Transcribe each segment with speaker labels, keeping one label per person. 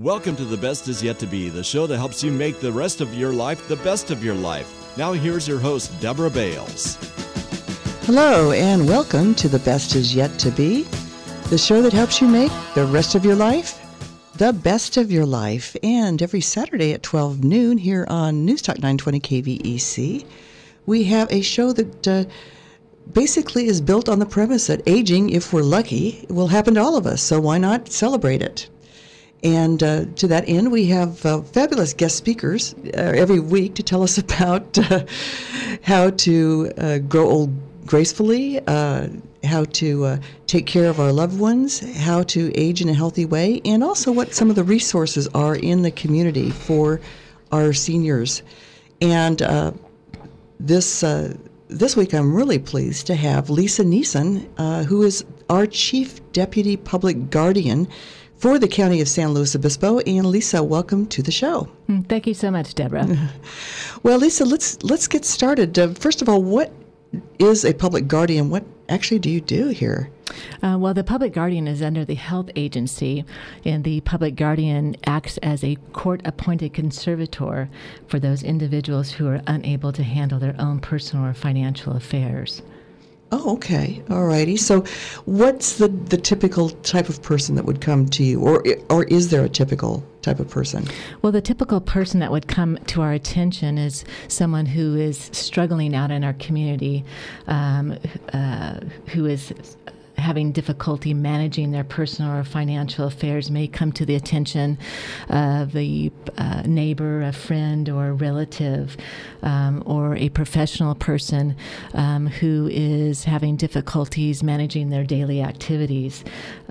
Speaker 1: Welcome to The Best Is Yet to Be, the show that helps you make the rest of your life the best of your life. Now here's your host, Deborah Bales.
Speaker 2: Hello, and welcome to The Best Is Yet to Be, the show that helps you make the rest of your life the best of your life. And every Saturday at 12 noon here on News Talk 920 KVEC, we have a show that basically is built on the premise that aging, if we're lucky, will happen to all of us. So why not celebrate it? And to that end, we have fabulous guest speakers every week to tell us about how to grow old gracefully, how to take care of our loved ones, how to age in a healthy way, and also what some of the resources are in the community for our seniors. And this week, I'm really pleased to have Lisa Neeson, who is our Chief Deputy Public Guardian for the County of San Luis Obispo. And Lisa, welcome to the show.
Speaker 3: Thank you so much, Deborah.
Speaker 2: Well, Lisa, let's get started. First of all, what is a public guardian? What actually do you do here?
Speaker 3: Well, the public guardian is under the health agency, and the public guardian acts as a court-appointed conservator for those individuals who are unable to handle their own personal or financial affairs.
Speaker 2: Oh, okay. All righty. So what's the typical type of person that would come to you, or is there a typical type of person?
Speaker 3: Well, the typical person that would come to our attention is someone who is struggling out in our community, who is having difficulty managing their personal or financial affairs, may come to the attention of a neighbor, a friend, or a relative, or a professional person who is having difficulties managing their daily activities.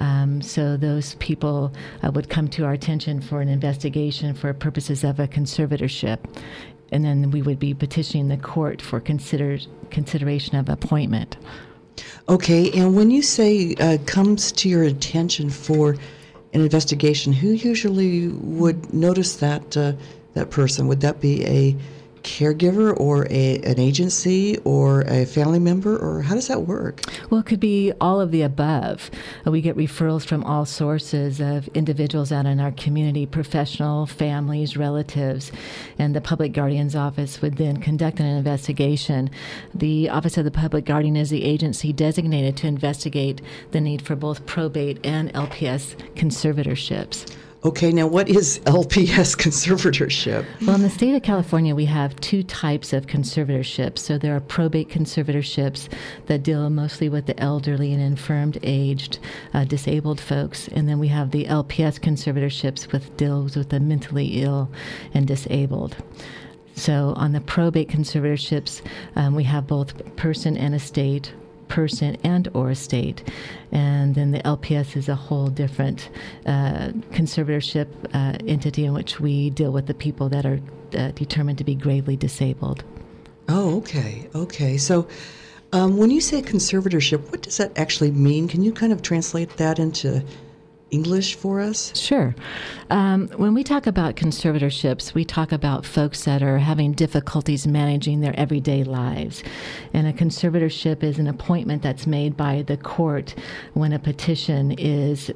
Speaker 3: So those people would come to our attention for an investigation for purposes of a conservatorship. And then we would be petitioning the court for consideration of appointment.
Speaker 2: Okay, and when you say comes to your attention for an investigation, who usually would notice that person? Would that be a caregiver or an agency or a family member, or how does that work?
Speaker 3: Well, it could be all of the above. We get referrals from all sources of individuals out in our community, professional, families, relatives, and the Public Guardian's Office would then conduct an investigation. The Office of the Public Guardian is the agency designated to investigate the need for both probate and LPS conservatorships.
Speaker 2: Okay, now what is LPS conservatorship?
Speaker 3: Well, in the state of California, we have two types of conservatorships. So there are probate conservatorships that deal mostly with the elderly and infirmed, aged, disabled folks. And then we have the LPS conservatorships, which deals with the mentally ill and disabled. So on the probate conservatorships, we have both person and estate, person and or estate, and then the LPS is a whole different conservatorship entity in which we deal with the people that are determined to be gravely disabled.
Speaker 2: Oh, okay. So when you say conservatorship, what does that actually mean? Can you kind of translate that into English for us?
Speaker 3: Sure. When we talk about conservatorships, we talk about folks that are having difficulties managing their everyday lives. And a conservatorship is an appointment that's made by the court when a petition is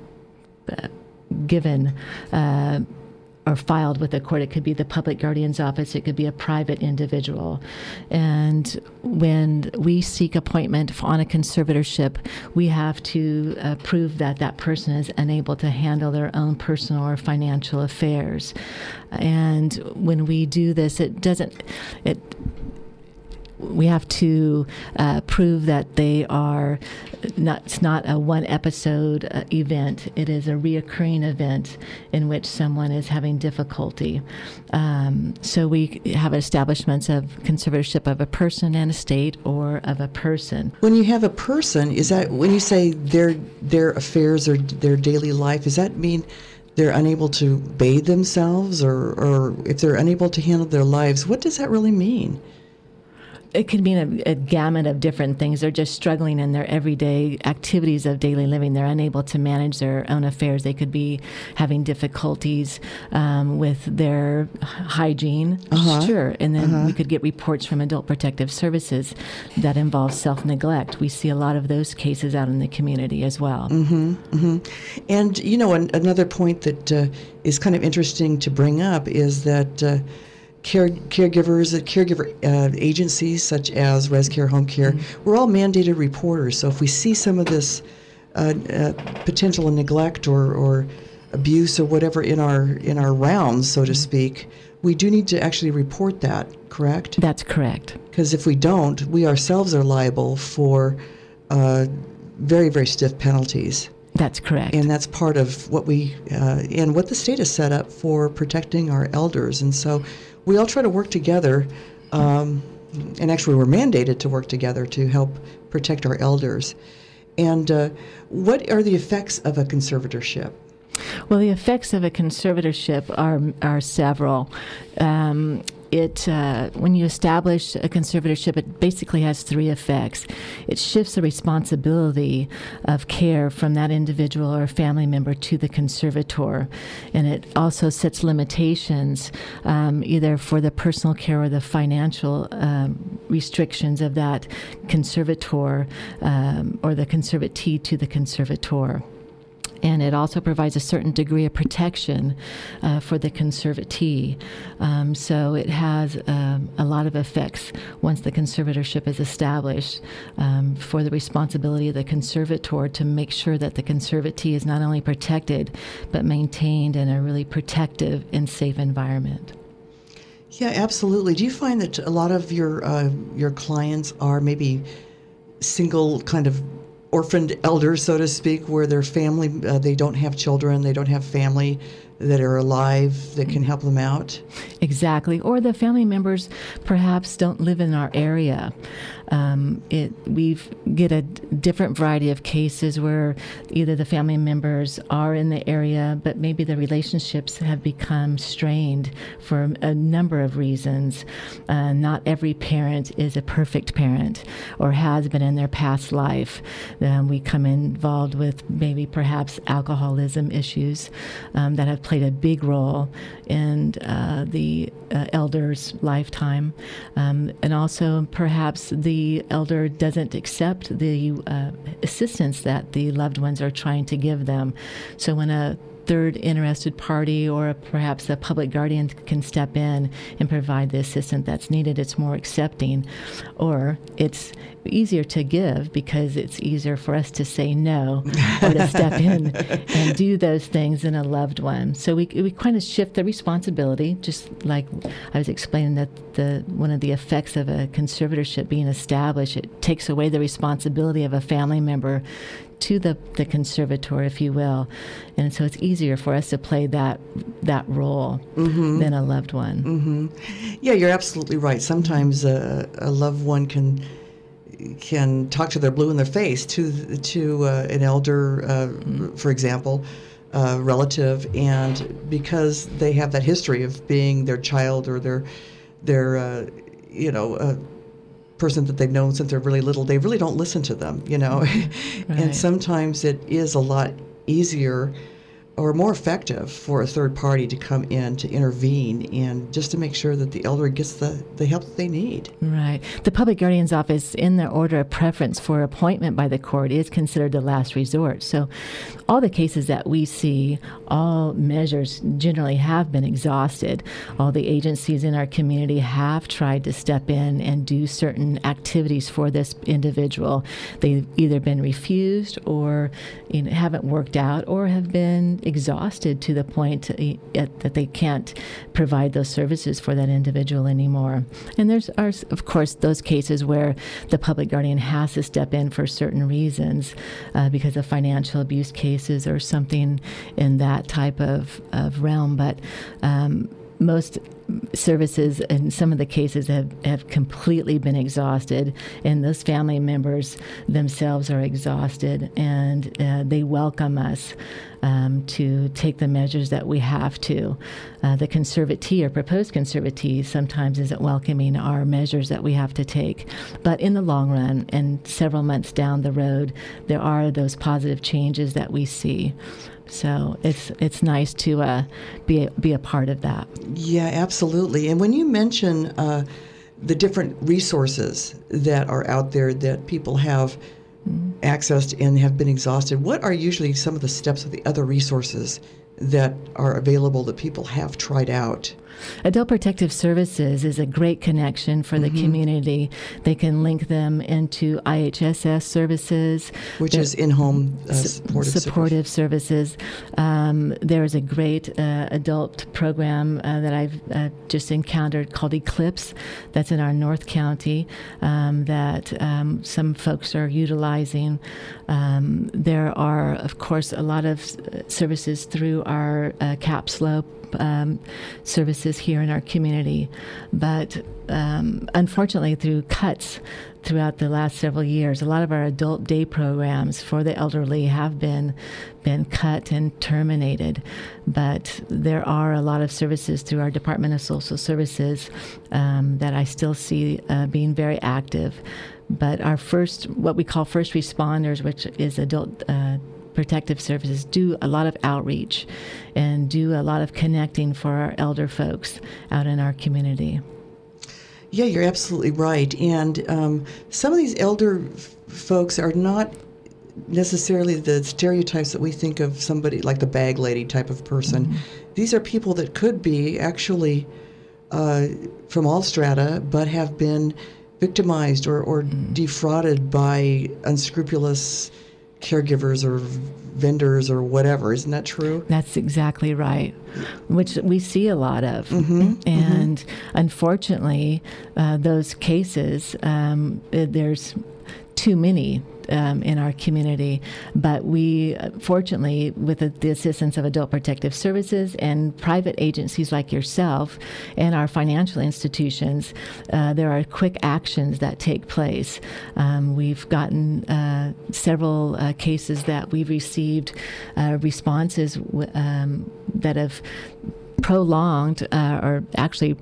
Speaker 3: given or filed with the court. It could be the Public Guardian's Office. It could be a private individual. And when we seek appointment on a conservatorship, we have to prove that that person is unable to handle their own personal or financial affairs. And when we do this, we have to prove that they are it's not a one episode event. It is a reoccurring event in which someone is having difficulty. So we have establishments of conservatorship of a person and estate, or of a person.
Speaker 2: When you have a person, is that when you say their affairs or their daily life, does that mean they're unable to bathe themselves, or if they're unable to handle their lives? What does that really mean?
Speaker 3: It can mean a gamut of different things. They're just struggling in their everyday activities of daily living. They're unable to manage their own affairs. They could be having difficulties with their hygiene. Sure. And then we could get reports from Adult Protective Services that involve self-neglect. We see a lot of those cases out in the community as well.
Speaker 2: And, you know, another point that is kind of interesting to bring up is that caregiver agencies such as ResCare, Home Care, we're all mandated reporters. So if we see some of this potential neglect or abuse or whatever in our rounds, so to speak, we do need to actually report that, correct?
Speaker 3: That's correct.
Speaker 2: Because if we don't, we ourselves are liable for very, very stiff penalties.
Speaker 3: That's correct.
Speaker 2: And that's part of what and what the state has set up for protecting our elders. And so we all try to work together, and actually we're mandated to work together to help protect our elders. And what are the effects of a conservatorship?
Speaker 3: Well, the effects of a conservatorship are several. When you establish a conservatorship, it basically has three effects. It shifts the responsibility of care from that individual or family member to the conservator, and it also sets limitations either for the personal care or the financial restrictions of that conservator or the conservatee to the conservator. And it also provides a certain degree of protection for the conservatee. So it has a lot of effects once the conservatorship is established for the responsibility of the conservator to make sure that the conservatee is not only protected, but maintained in a really protective and safe environment.
Speaker 2: Yeah, absolutely. Do you find that a lot of your clients are maybe single kind of orphaned elders, so to speak, where their family, they don't have children, they don't have family that are alive that can help them out?
Speaker 3: Exactly. Or the family members perhaps don't live in our area. We get a different variety of cases where either the family members are in the area, but maybe the relationships have become strained for a number of reasons. Not every parent is a perfect parent or has been in their past life. We come involved with maybe perhaps alcoholism issues that have played a big role in the elder's lifetime. And also perhaps the elder doesn't accept the assistance that the loved ones are trying to give them. So when a third interested party or perhaps a public guardian can step in and provide the assistance that's needed, it's more accepting. Or it's easier to give because it's easier for us to say no or to step in and do those things in a loved one. So we kind of shift the responsibility, just like I was explaining that one of the effects of a conservatorship being established, it takes away the responsibility of a family member to the conservator, if you will. And so it's easier for us to play that role than a loved one.
Speaker 2: Yeah, you're absolutely right. Sometimes a loved one can talk to their blue in their face to an elder, for example, relative, and because they have that history of being their child or their person that they've known since they're really little, they really don't listen to them,
Speaker 3: Right.
Speaker 2: And sometimes it is a lot easier or more effective for a third party to come in to intervene and just to make sure that the elder gets the help that they need.
Speaker 3: Right. The public guardian's office, in their order of preference for appointment by the court, is considered the last resort. So all the cases that we see, all measures generally have been exhausted. All the agencies in our community have tried to step in and do certain activities for this individual. They've either been refused or haven't worked out or have been exhausted to the point that they can't provide those services for that individual anymore. And there's, of course, those cases where the public guardian has to step in for certain reasons because of financial abuse cases or something in that type of realm. But most services in some of the cases have completely been exhausted, and those family members themselves are exhausted, and they welcome us to take the measures that we have to. The conservatee or proposed conservatee sometimes isn't welcoming our measures that we have to take. But in the long run, and several months down the road, there are those positive changes that we see. So it's nice to be a part of that.
Speaker 2: Yeah, absolutely. And when you mention the different resources that are out there that people have accessed and have been exhausted, what are usually some of the steps of the other resources that are available that people have tried out?
Speaker 3: Adult Protective Services is a great connection for the community. They can link them into IHSS services,
Speaker 2: which is in-home supportive
Speaker 3: services. There's a great adult program that I've just encountered called Eclipse, that's in our North County, that some folks are utilizing. There are, of course, a lot of services through our CAPSLO services here in our community, but unfortunately, through cuts throughout the last several years, a lot of our adult day programs for the elderly have been cut and terminated. But there are a lot of services through our Department of Social Services that I still see being very active. But our what we call first responders, which is adult Protective Services, do a lot of outreach and do a lot of connecting for our elder folks out in our community.
Speaker 2: Yeah, you're absolutely right. And some of these elder folks are not necessarily the stereotypes that we think of somebody like the bag lady type of person. These are people that could be actually from all strata, but have been victimized or defrauded by unscrupulous caregivers or vendors or whatever. Isn't that true?
Speaker 3: That's exactly right, which we see a lot of. And unfortunately, those cases, there's too many in our community. But we, fortunately, with the assistance of Adult Protective Services and private agencies like yourself and our financial institutions, there are quick actions that take place. We've gotten several cases that we've received responses that have prolonged or actually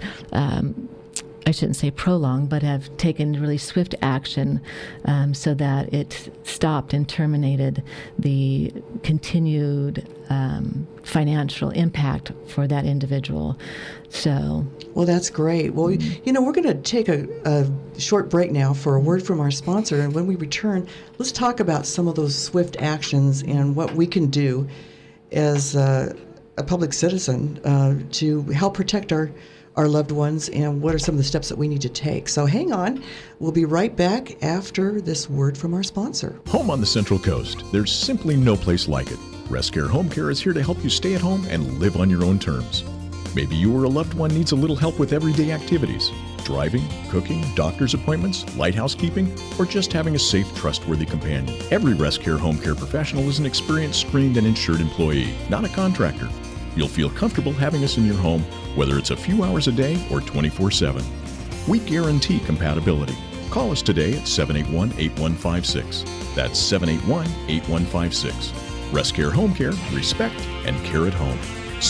Speaker 3: I shouldn't say prolonged, but have taken really swift action so that it stopped and terminated the continued financial impact for that individual. So,
Speaker 2: well, that's great. Well, you know, we're going to take a short break now for a word from our sponsor, and when we return, let's talk about some of those swift actions and what we can do as a public citizen to help protect our loved ones, and what are some of the steps that we need to take. So hang on. We'll be right back after this word from our sponsor.
Speaker 4: Home on the Central Coast. There's simply no place like it. ResCare Home Care is here to help you stay at home and live on your own terms. Maybe you or a loved one needs a little help with everyday activities. Driving, cooking, doctor's appointments, light housekeeping, or just having a safe, trustworthy companion. Every ResCare Home Care professional is an experienced, screened, and insured employee, not a contractor. You'll feel comfortable having us in your home, whether it's a few hours a day or 24/7. We guarantee compatibility. Call us today at 781-8156. That's 781-8156. ResCare Home Care, respect and care at home.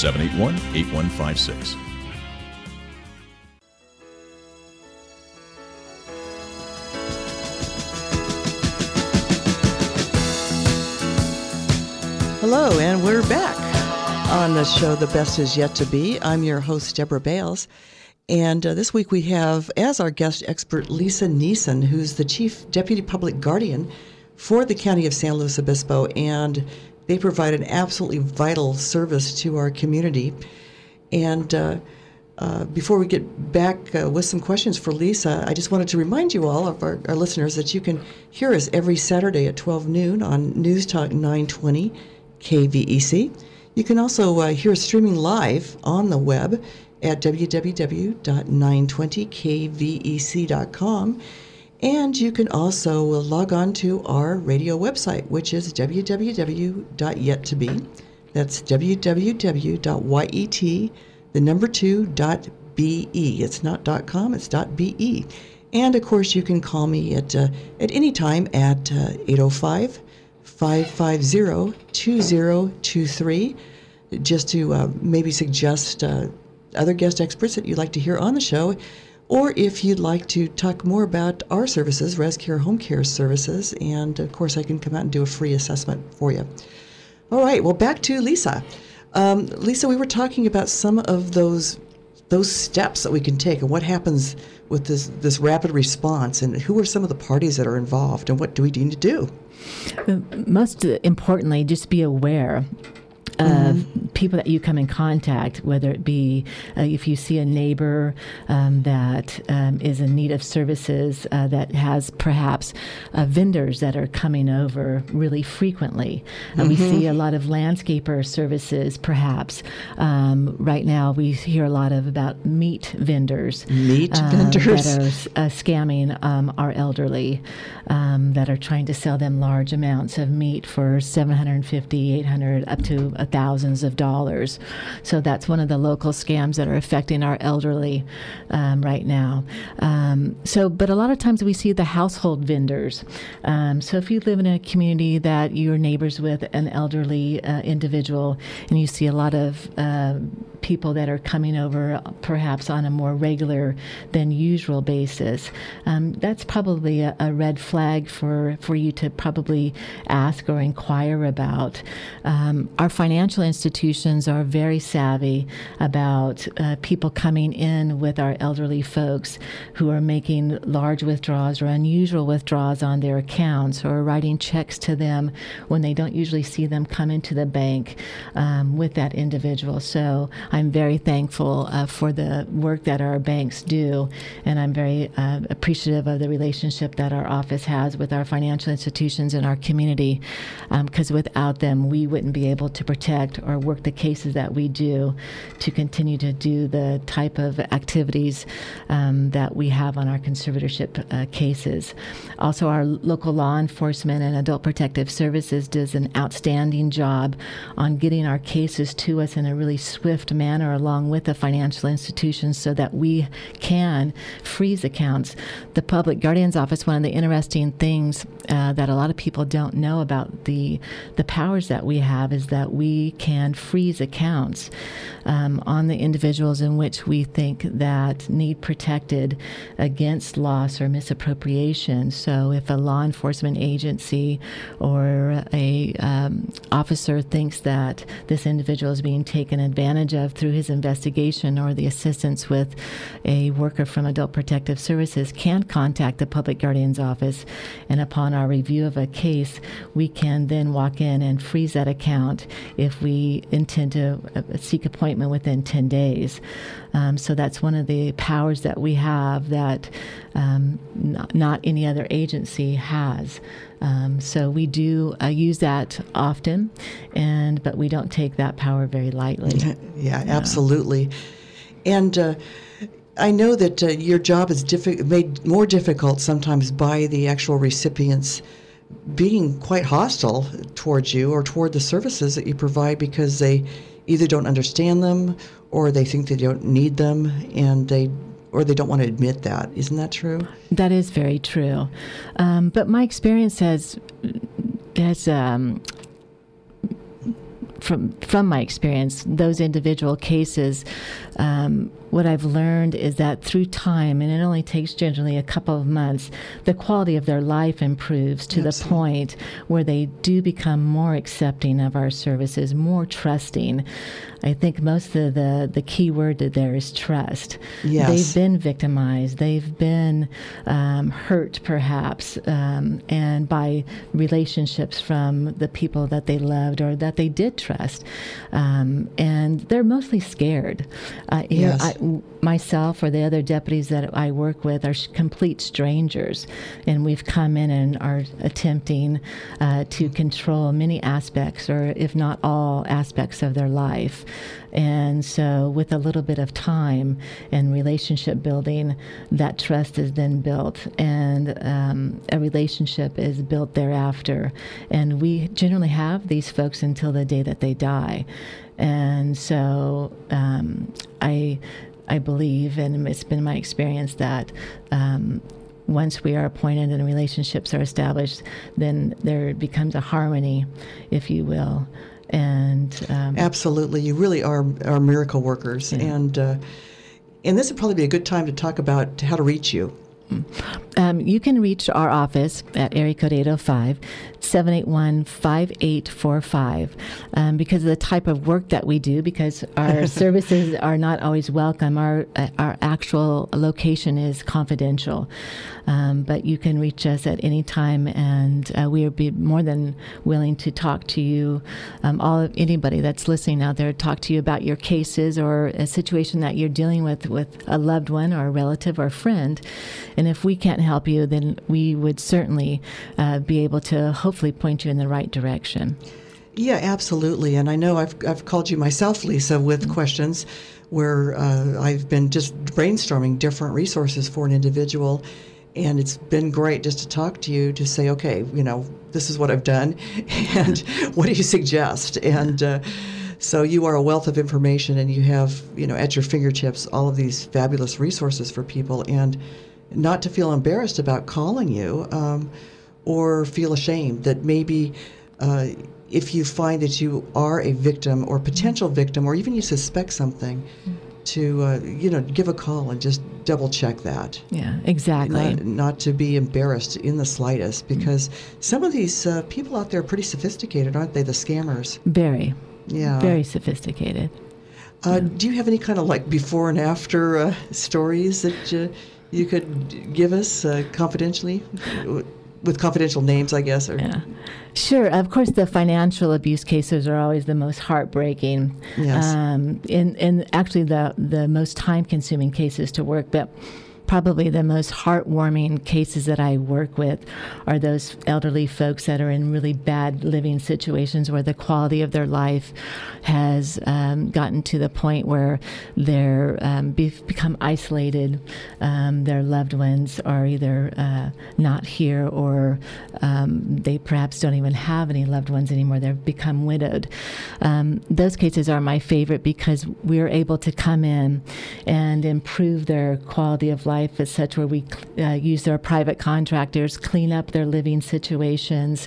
Speaker 4: 781-8156.
Speaker 2: Hello, and we're back on the show, The Best Is Yet to Be. I'm your host, Deborah Bales. And this week we have as our guest expert Lisa Neeson, who's the Chief Deputy Public Guardian for the County of San Luis Obispo. And they provide an absolutely vital service to our community. And before we get back with some questions for Lisa, I just wanted to remind you all of our listeners that you can hear us every Saturday at 12 noon on News Talk 920 KVEC. You can also hear us streaming live on the web at www.920kvec.com. And you can also log on to our radio website, which is www.yettobe. That's www.yettobe.com. the number 2.be. It's not .com, it's .be. And of course, you can call me at any time at 805-550-2023, just to maybe suggest other guest experts that you'd like to hear on the show, or if you'd like to talk more about our services, ResCare Home Care Services, and of course, I can come out and do a free assessment for you. All right, well, back to Lisa. Lisa, we were talking about some of those steps that we can take and what happens with this rapid response, and who are some of the parties that are involved, and what do we need to do?
Speaker 3: Most importantly, just be aware of people that you come in contact, whether it be if you see a neighbor that is in need of services, that has perhaps vendors that are coming over really frequently. We see a lot of landscaper services, perhaps. Right now, we hear a lot about meat vendors.
Speaker 2: Meat vendors?
Speaker 3: That are scamming our elderly, that are trying to sell them large amounts of meat for $750, $800, up to thousands of dollars. So that's one of the local scams that are affecting our elderly right now. But a lot of times we see the household vendors. So if you live in a community that you're neighbors with an elderly individual, and you see a lot of people that are coming over perhaps on a more regular than usual basis, that's probably a red flag for you to probably ask or inquire about. Our financial institutions are very savvy about people coming in with our elderly folks who are making large withdrawals or unusual withdrawals on their accounts, or writing checks to them when they don't usually see them come into the bank with that individual. So I'm very thankful for the work that our banks do, and I'm very appreciative of the relationship that our office has with our financial institutions in our community, because without them, we wouldn't be able to protect or work the cases that we do to continue to do the type of activities that we have on our conservatorship cases. Also, our local law enforcement and adult protective services does an outstanding job on getting our cases to us in a really swift manner, along with the financial institutions, so that we can freeze accounts. The Public Guardian's Office, one of the interesting things that a lot of people don't know about the powers that we have, is that we can freeze accounts on the individuals in which we think that need protected against loss or misappropriation. So if a law enforcement agency or a officer thinks that this individual is being taken advantage of through his investigation, or the assistance with a worker from Adult Protective Services, can contact the Public Guardian's Office, and upon our review of a case, we can then walk in and freeze that account if we intend to seek appointment within 10 days. So that's one of the powers that we have that not any other agency has. So we do use that often, but we don't take that power very lightly.
Speaker 2: Yeah, absolutely. And I know that your job is made more difficult sometimes by the actual recipients being quite hostile towards you or toward the services that you provide, because they either don't understand them, or they think they don't need them, and they don't want to admit that. Isn't that true?
Speaker 3: That is very true. But my experience has from my experience, those individual cases, what I've learned is that through time, and it only takes generally a couple of months, the quality of their life improves to the point where they do become more accepting of our services, more trusting. I think most of the key word there is trust.
Speaker 2: Yes.
Speaker 3: They've been victimized. They've been hurt, perhaps, and by relationships from the people that they loved or that they did trust. And they're mostly scared.
Speaker 2: Yes.
Speaker 3: Myself or the other deputies that I work with are complete strangers, and we've come in and are attempting to control many aspects, or if not all aspects of their life. And so with a little bit of time and relationship building, that trust is then built, and a relationship is built thereafter. And we generally have these folks until the day that they die. And so I believe, and it's been my experience, that once we are appointed and relationships are established, then there becomes a harmony, if you will. And
Speaker 2: absolutely, you really are miracle workers. Yeah. And this would probably be a good time to talk about how to reach you.
Speaker 3: You can reach our office at area code 805-781-5845 because of the type of work that we do, because our services are not always welcome. Our actual location is confidential. But you can reach us at any time, and we would be more than willing to talk to you, anybody that's listening out there, talk to you about your cases or a situation that you're dealing with a loved one or a relative or a friend. And if we can't help you, then we would certainly be able to hopefully point you in the right direction.
Speaker 2: Yeah, absolutely. And I know I've called you myself, Lisa, with questions where I've been just brainstorming different resources for an individual. And it's been great just to talk to you, to say, okay, this is what I've done, and what do you suggest? And so you are a wealth of information, and you have, at your fingertips all of these fabulous resources for people, and not to feel embarrassed about calling you or feel ashamed that maybe if you find that you are a victim or potential victim, or even you suspect something, to give a call and just double check that.
Speaker 3: Yeah, exactly.
Speaker 2: Not to be embarrassed in the slightest, because some of these people out there are pretty sophisticated, aren't they? The scammers.
Speaker 3: Very.
Speaker 2: Yeah.
Speaker 3: Very sophisticated.
Speaker 2: Do you have any kind of before and after stories that you could give us confidentially? With confidential names, I guess.
Speaker 3: Yeah, sure. Of course, the financial abuse cases are always the most heartbreaking.
Speaker 2: Yes.
Speaker 3: And actually the most time-consuming cases to work. But probably the most heartwarming cases that I work with are those elderly folks that are in really bad living situations where the quality of their life has gotten to the point where they're become isolated. Their loved ones are either not here, or they perhaps don't even have any loved ones anymore. They've become widowed. Those cases are my favorite because we're able to come in and improve their quality of life as such, where we use their private contractors, clean up their living situations,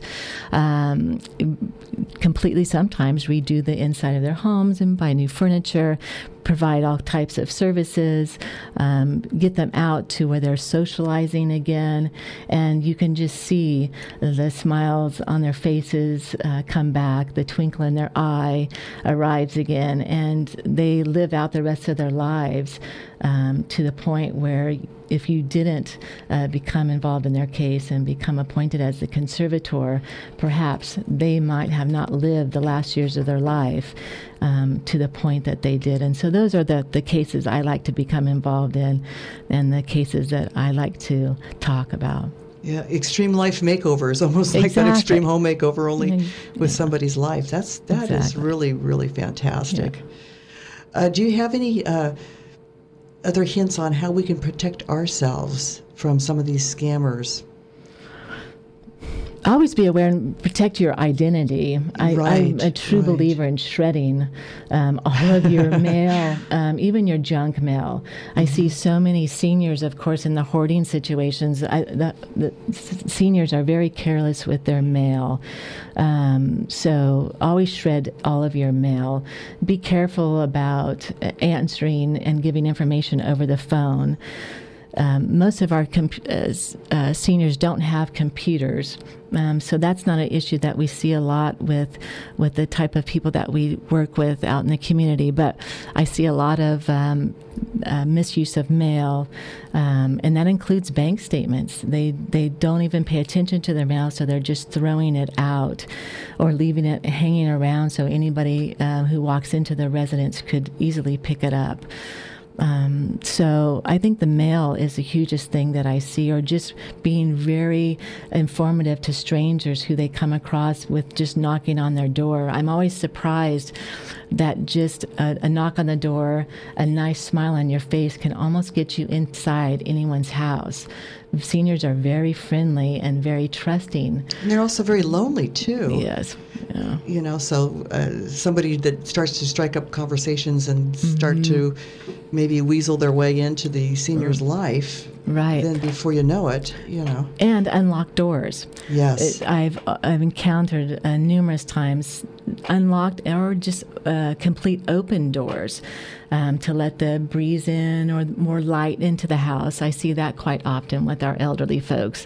Speaker 3: completely sometimes redo the inside of their homes and buy new furniture, provide all types of services, get them out to where they're socializing again, and you can just see the smiles on their faces come back, the twinkle in their eye arrives again, and they live out the rest of their lives to the point where if you didn't become involved in their case and become appointed as the conservator, perhaps they might have not lived the last years of their life to the point that they did. And so those are the cases I like to become involved in, and the cases that I like to talk about.
Speaker 2: Yeah, extreme life makeovers, almost like that extreme home makeover, only with somebody's life. That is really, really fantastic. Yeah. Do you have any other hints on how we can protect ourselves from some of these scammers?
Speaker 3: Always be aware and protect your identity. I'm a true believer in shredding all of your mail, even your junk mail. I see so many seniors, of course, in the hoarding situations. The seniors are very careless with their mail. So always shred all of your mail. Be careful about answering and giving information over the phone. Most of our seniors don't have computers, so that's not an issue that we see a lot with the type of people that we work with out in the community. But I see a lot of misuse of mail, and that includes bank statements. They don't even pay attention to their mail, so they're just throwing it out or leaving it hanging around so anybody who walks into their residence could easily pick it up. So I think the mail is the hugest thing that I see, or just being very informative to strangers who they come across with just knocking on their door. I'm always surprised, that just a knock on the door, a nice smile on your face can almost get you inside anyone's house. Seniors are very friendly and very trusting.
Speaker 2: And they're also very lonely, too.
Speaker 3: Yes. Yeah.
Speaker 2: So somebody that starts to strike up conversations and start to maybe weasel their way into the senior's life.
Speaker 3: Right.
Speaker 2: Then before you know it,
Speaker 3: And unlocked doors.
Speaker 2: Yes.
Speaker 3: I've encountered numerous times unlocked or just complete open doors to let the breeze in or more light into the house. I see that quite often with our elderly folks.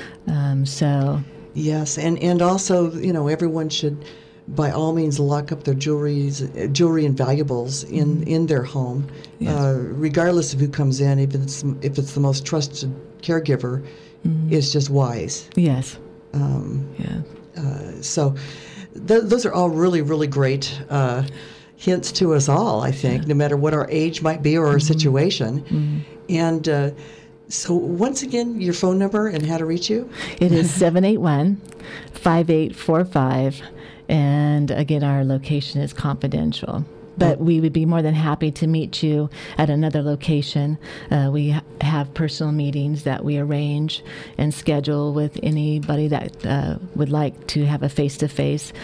Speaker 2: Yes, and also, everyone should, by all means, lock up their jewelry and valuables in their home, regardless of who comes in. If it's the most trusted caregiver, it's just wise.
Speaker 3: Yes.
Speaker 2: So, those are all really, really great hints to us all. I think, no matter what our age might be or our situation, and. So once again, your phone number and how to reach you?
Speaker 3: It is 781-5845. And again, our location is confidential. But we would be more than happy to meet you at another location. We have personal meetings that we arrange and schedule with anybody that would like to have a face-to-face.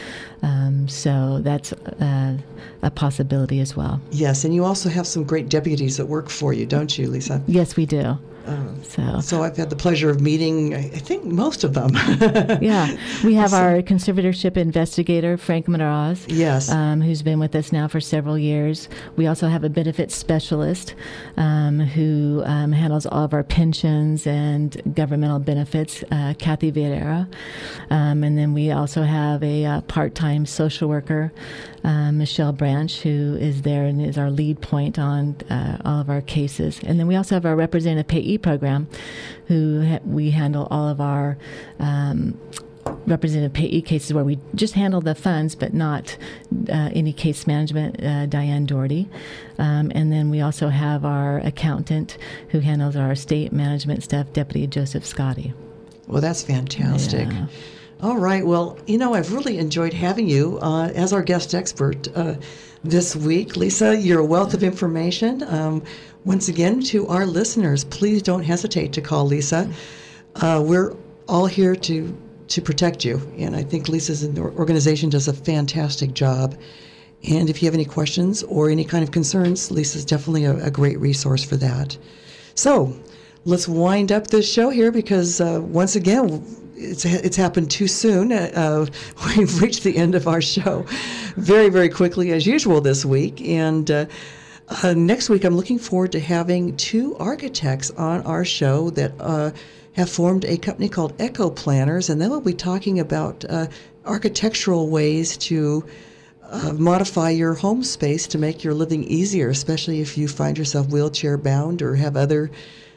Speaker 3: So that's a possibility as well.
Speaker 2: Yes, and you also have some great deputies that work for you, don't you, Lisa?
Speaker 3: Yes, we do.
Speaker 2: So I've had the pleasure of meeting, I think, most of them.
Speaker 3: Yeah. We have our conservatorship investigator, Frank Mraz,
Speaker 2: yes,
Speaker 3: who's been with us now for several years. We also have a benefits specialist who handles all of our pensions and governmental benefits, Kathy Vieira. And then we also have a part-time social worker, Michelle Branch, who is there and is our lead point on all of our cases. And then we also have our representative payee program, who we handle all of our representative payee cases where we just handle the funds but not any case management, Diane Doherty. And then we also have our accountant who handles our estate management stuff, Deputy Joseph Scotty.
Speaker 2: Well, that's fantastic.
Speaker 3: Yeah.
Speaker 2: All right. Well, I've really enjoyed having you as our guest expert this week. Lisa, you're a wealth of information. Once again, to our listeners, please don't hesitate to call Lisa. We're all here to protect you, and I think Lisa's organization does a fantastic job. And if you have any questions or any kind of concerns, Lisa's definitely a great resource for that. So let's wind up this show here because once again, it's happened too soon. We've reached the end of our show very, very quickly as usual this week. And next week, I'm looking forward to having two architects on our show that have formed a company called Echo Planners, and then we'll be talking about architectural ways to modify your home space to make your living easier, especially if you find yourself wheelchair bound or have other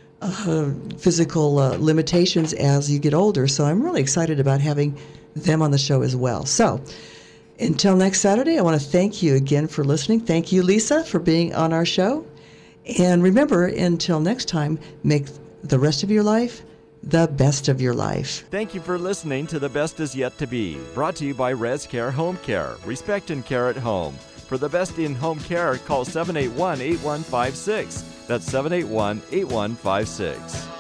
Speaker 2: physical limitations as you get older. So I'm really excited about having them on the show as well. So until next Saturday, I want to thank you again for listening. Thank you, Lisa, for being on our show. And remember, until next time, make the rest of your life the best of your life.
Speaker 1: Thank you for listening to The Best Is Yet to Be, brought to you by ResCare Home Care. Respect and care at home. For the best in home care, call 781-8156. That's 781-8156.